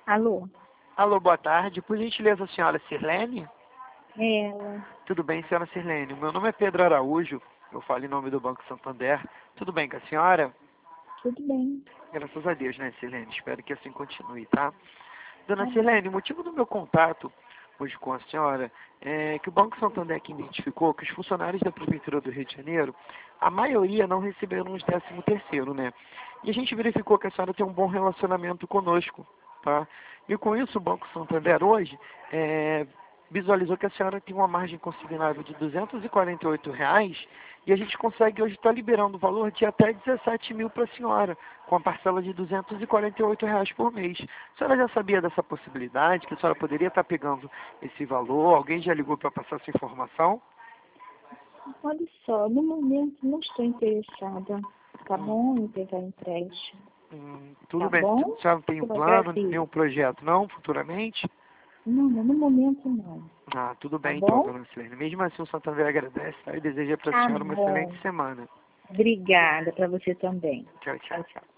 Alô? Alô, boa tarde. Por gentileza, a senhora Sirlene? Ela. Tudo bem, senhora Sirlene? Meu nome é Pedro Araújo. Eu falo em nome do Banco Santander. Tudo bem com a senhora? Tudo bem. Graças a Deus, né, Sirlene? Espero que assim continue, tá? Dona Tá bom. Sirlene, o motivo do meu contato hoje com a senhora é que o Banco Santander aqui identificou que os funcionários da Prefeitura do Rio de Janeiro, a maioria não receberam os 13º, né? E a gente verificou que a senhora tem um bom relacionamento conosco, tá? E com isso o Banco Santander hoje visualizou que a senhora tem uma margem consignável de R$ 248 e a gente consegue hoje estar liberando o valor de até 17 mil para a senhora, com a parcela de R$ 248 por mês. A senhora já sabia dessa possibilidade, que a senhora poderia estar pegando esse valor? Alguém já ligou para passar essa informação? Olha só, no momento não estou interessada, tá Hum, bom, em pegar empréstimo, tudo tá bem. bom? A senhora não tem um Eu plano, agradeço. nenhum projeto, não, futuramente? Não, no momento não, Ah, tudo tá bem então, bom? dona Silene. Mesmo assim, o Santander agradece, tá? E deseja para a Tá senhora uma excelente bom. semana. Obrigada para você também. Tchau, tchau. Tchau, tchau.